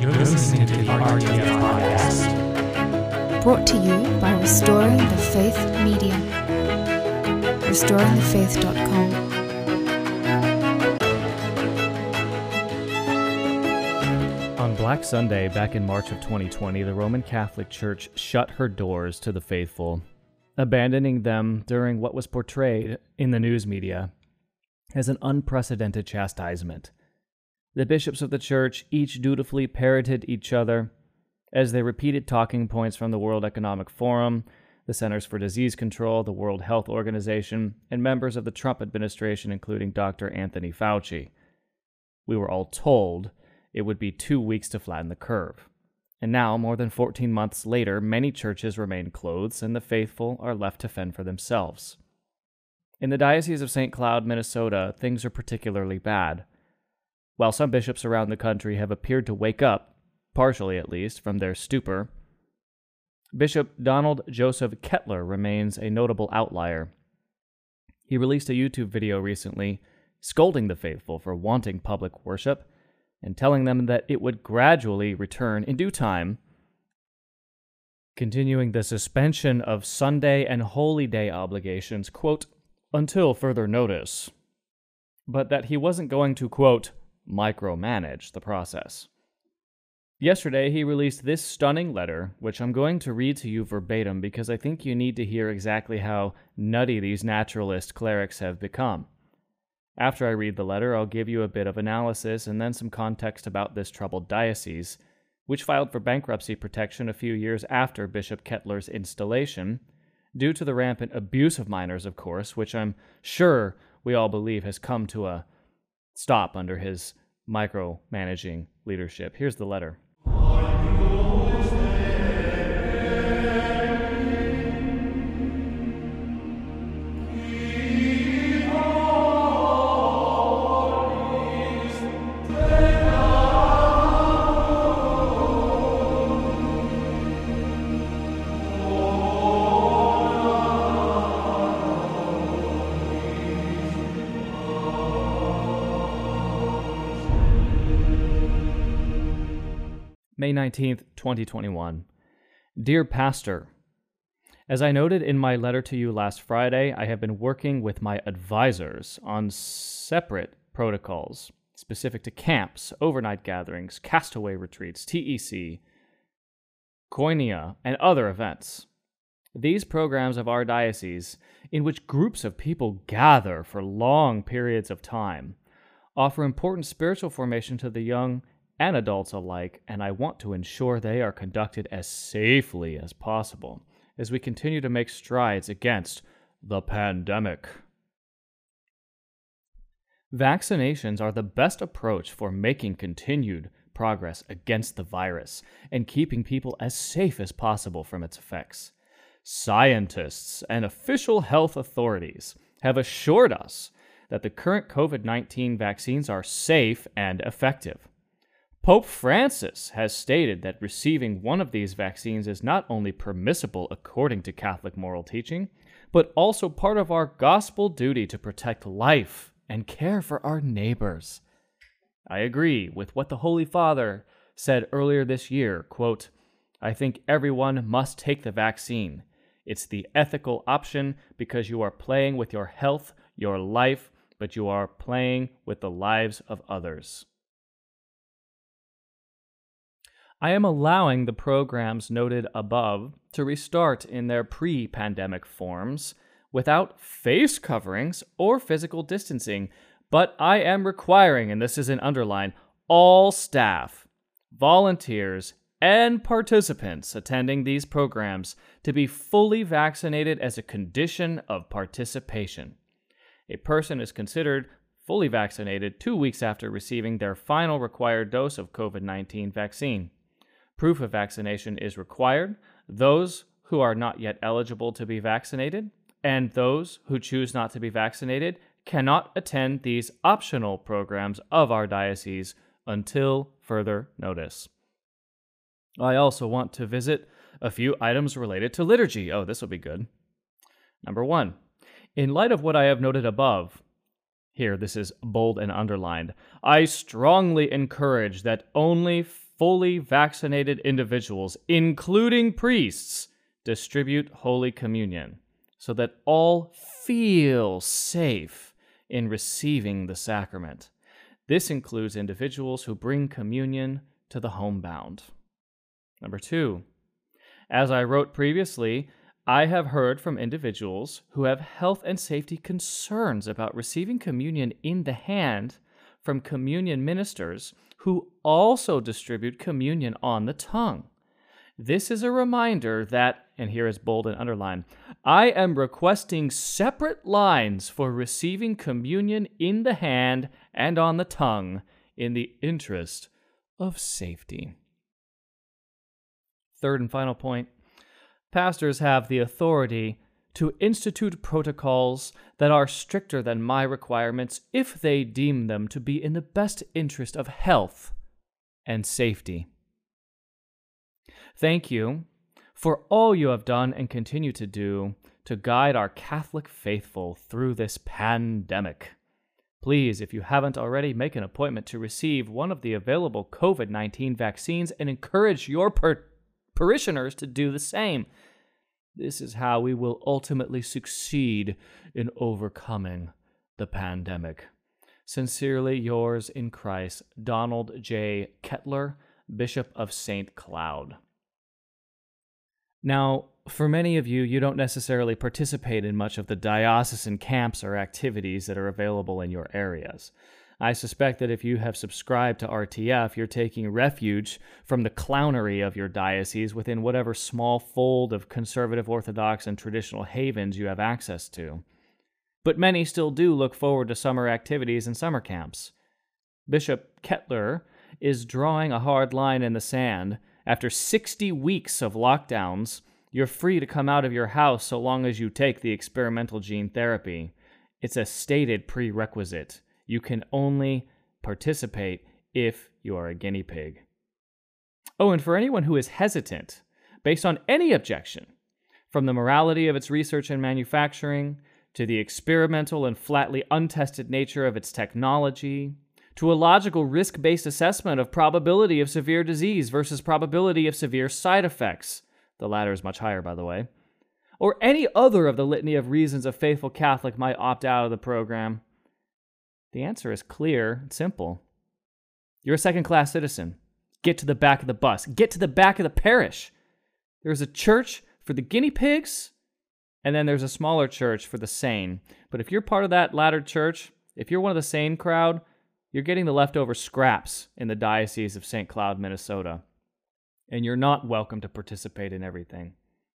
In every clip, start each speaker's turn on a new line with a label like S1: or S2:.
S1: You're listening to the RTF Podcast.
S2: Brought to you by Restoring the Faith Media. RestoringTheFaith.com.
S3: On Black Sunday, back in March of 2020, the Roman Catholic Church shut her doors to the faithful, abandoning them during what was portrayed in the news media as an unprecedented chastisement. The bishops of the church each dutifully parroted each other as they repeated talking points from the World Economic Forum, the Centers for Disease Control, the World Health Organization, and members of the Trump administration, including Dr. Anthony Fauci. We were all told it would be 2 weeks to flatten the curve. And now, more than 14 months later, many churches remain closed and the faithful are left to fend for themselves. In the Diocese of St. Cloud, Minnesota, things are particularly bad. While some bishops around the country have appeared to wake up, partially at least, from their stupor, Bishop Donald Joseph Kettler remains a notable outlier. He released a YouTube video recently scolding the faithful for wanting public worship and telling them that it would gradually return in due time, continuing the suspension of Sunday and Holy Day obligations, quote, until further notice, but that he wasn't going to, quote, micromanage the process. Yesterday, he released this stunning letter, which I'm going to read to you verbatim because I think you need to hear exactly how nutty these naturalist clerics have become. After I read the letter, I'll give you a bit of analysis and then some context about this troubled diocese, which filed for bankruptcy protection a few years after Bishop Kettler's installation, due to the rampant abuse of minors, of course, which I'm sure we all believe has come to a stop under his micromanaging leadership. Here's the letter. May 19th, 2021. Dear Pastor, as I noted in my letter to you last Friday, I have been working with my advisors on separate protocols specific to camps, overnight gatherings, castaway retreats, TEC, Koinonia, and other events. These programs of our diocese, in which groups of people gather for long periods of time, offer important spiritual formation to the young and adults alike, and I want to ensure they are conducted as safely as possible as we continue to make strides against the pandemic. Vaccinations are the best approach for making continued progress against the virus and keeping people as safe as possible from its effects. Scientists and official health authorities have assured us that the current COVID-19 vaccines are safe and effective. Pope Francis has stated that receiving one of these vaccines is not only permissible according to Catholic moral teaching, but also part of our gospel duty to protect life and care for our neighbors. I agree with what the Holy Father said earlier this year, quote, I think everyone must take the vaccine. It's the ethical option because you are playing with your health, your life, but you are playing with the lives of others. I am allowing the programs noted above to restart in their pre-pandemic forms without face coverings or physical distancing, but I am requiring, and this is an underline, all staff, volunteers, and participants attending these programs to be fully vaccinated as a condition of participation. A person is considered fully vaccinated 2 weeks after receiving their final required dose of COVID-19 vaccine. Proof of vaccination is required. Those who are not yet eligible to be vaccinated and those who choose not to be vaccinated cannot attend these optional programs of our diocese until further notice. I also want to visit a few items related to liturgy. Oh, this will be good. Number 1. In light of what I have noted above, here, this is bold and underlined, I strongly encourage that only fully vaccinated individuals, including priests, distribute Holy Communion so that all feel safe in receiving the sacrament. This includes individuals who bring communion to the homebound. Number 2, as I wrote previously, I have heard from individuals who have health and safety concerns about receiving communion in the hand from communion ministers who also distribute communion on the tongue. This is a reminder that, and here is bold and underlined, I am requesting separate lines for receiving communion in the hand and on the tongue in the interest of safety. Third and final point, pastors have the authority to institute protocols that are stricter than my requirements if they deem them to be in the best interest of health and safety. Thank you for all you have done and continue to do to guide our Catholic faithful through this pandemic. Please, if you haven't already, make an appointment to receive one of the available COVID-19 vaccines and encourage your parishioners to do the same. This is how we will ultimately succeed in overcoming the pandemic. Sincerely yours in Christ, Donald J. Kettler, Bishop of St. Cloud. Now, for many of you, you don't necessarily participate in much of the diocesan camps or activities that are available in your areas. I suspect that if you have subscribed to RTF, you're taking refuge from the clownery of your diocese within whatever small fold of conservative, orthodox, and traditional havens you have access to. But many still do look forward to summer activities and summer camps. Bishop Kettler is drawing a hard line in the sand. After 60 weeks of lockdowns, you're free to come out of your house so long as you take the experimental gene therapy. It's a stated prerequisite. You can only participate if you are a guinea pig. Oh, and for anyone who is hesitant, based on any objection, from the morality of its research and manufacturing, to the experimental and flatly untested nature of its technology, to a logical risk-based assessment of probability of severe disease versus probability of severe side effects, the latter is much higher, by the way, or any other of the litany of reasons a faithful Catholic might opt out of the program, the answer is clear and simple. You're a second-class citizen. Get to the back of the bus. Get to the back of the parish. There's a church for the guinea pigs, and then there's a smaller church for the sane. But if you're part of that latter church, if you're one of the sane crowd, you're getting the leftover scraps in the Diocese of St. Cloud, Minnesota. And you're not welcome to participate in everything.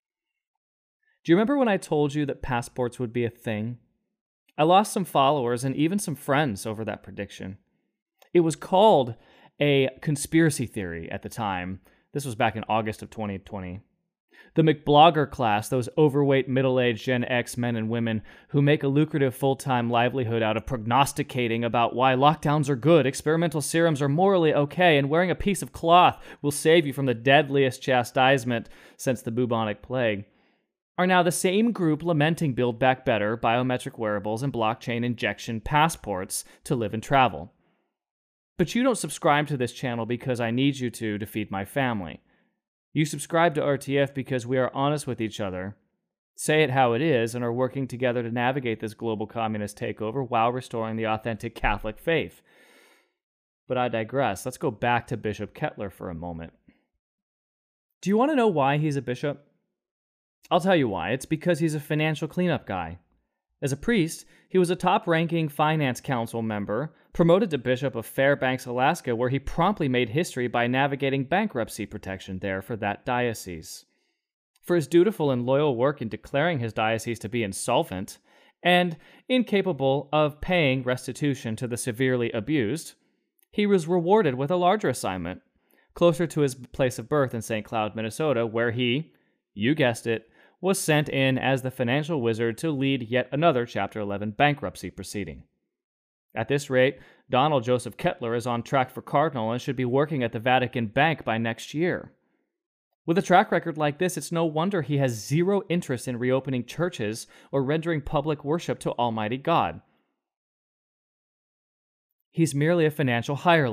S3: Do you remember when I told you that passports would be a thing? I lost some followers and even some friends over that prediction. It was called a conspiracy theory at the time. This was back in August of 2020. The McBlogger class, those overweight middle-aged Gen X men and women who make a lucrative full-time livelihood out of prognosticating about why lockdowns are good, experimental serums are morally okay, and wearing a piece of cloth will save you from the deadliest chastisement since the bubonic plague, are now the same group lamenting Build Back Better, biometric wearables, and blockchain injection passports to live and travel. But you don't subscribe to this channel because I need you to feed my family. You subscribe to RTF because we are honest with each other, say it how it is, and are working together to navigate this global communist takeover while restoring the authentic Catholic faith. But I digress. Let's go back to Bishop Kettler for a moment. Do you want to know why he's a bishop? I'll tell you why. It's because he's a financial cleanup guy. As a priest, he was a top-ranking finance council member, promoted to Bishop of Fairbanks, Alaska, where he promptly made history by navigating bankruptcy protection there for that diocese. For his dutiful and loyal work in declaring his diocese to be insolvent and incapable of paying restitution to the severely abused, he was rewarded with a larger assignment, closer to his place of birth in St. Cloud, Minnesota, where he, you guessed it, was sent in as the financial wizard to lead yet another Chapter 11 bankruptcy proceeding. At this rate, Donald Joseph Kettler is on track for cardinal and should be working at the Vatican Bank by next year. With a track record like this, it's no wonder he has zero interest in reopening churches or rendering public worship to Almighty God. He's merely a financial hireling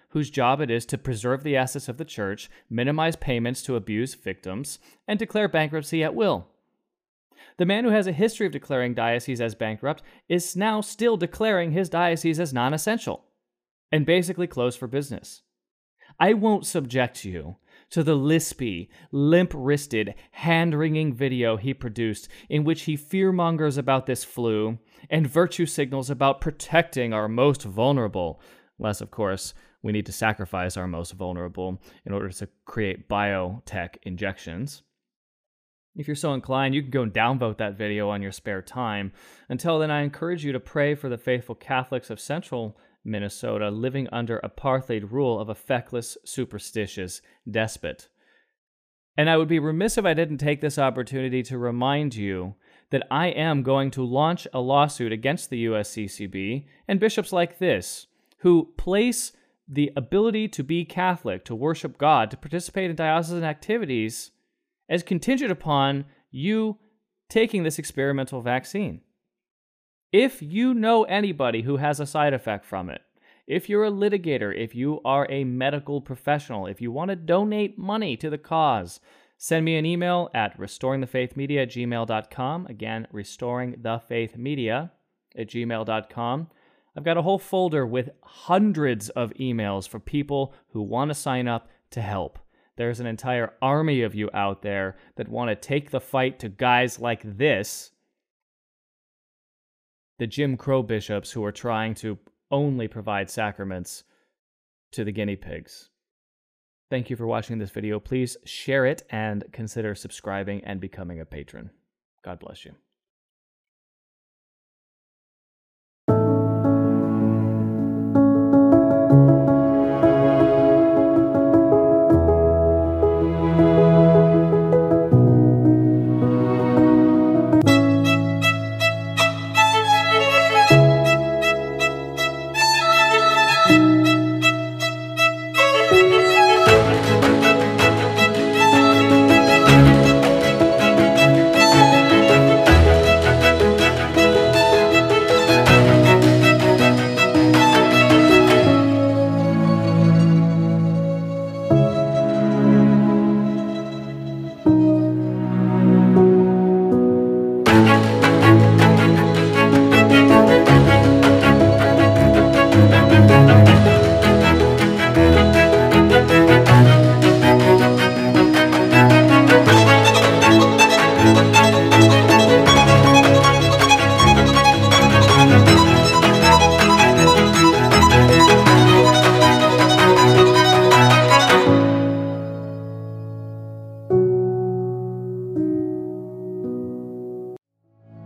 S3: whose job it is to preserve the assets of the church, minimize payments to abused victims, and declare bankruptcy at will. The man who has a history of declaring dioceses as bankrupt is now still declaring his diocese as non-essential and basically closed for business. I won't subject you to the lispy, limp-wristed, hand-wringing video he produced in which he fearmongers about this flu and virtue signals about protecting our most vulnerable, unless, of course, we need to sacrifice our most vulnerable in order to create biotech injections. If you're so inclined, you can go and downvote that video on your spare time. Until then, I encourage you to pray for the faithful Catholics of Central Minnesota living under apartheid rule of a feckless, superstitious despot. And I would be remiss if I didn't take this opportunity to remind you that I am going to launch a lawsuit against the USCCB and bishops like this, who place the ability to be Catholic, to worship God, to participate in diocesan activities as contingent upon you taking this experimental vaccine. If you know anybody who has a side effect from it, if you're a litigator, if you are a medical professional, if you want to donate money to the cause, send me an email at restoringthefaithmedia@gmail.com. Again, restoringthefaithmedia@gmail.com. I've got a whole folder with hundreds of emails for people who want to sign up to help. There's an entire army of you out there that want to take the fight to guys like this, the Jim Crow bishops who are trying to only provide sacraments to the guinea pigs. Thank you for watching this video. Please share it and consider subscribing and becoming a patron. God bless you.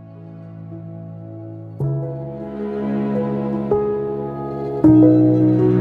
S4: Thank you.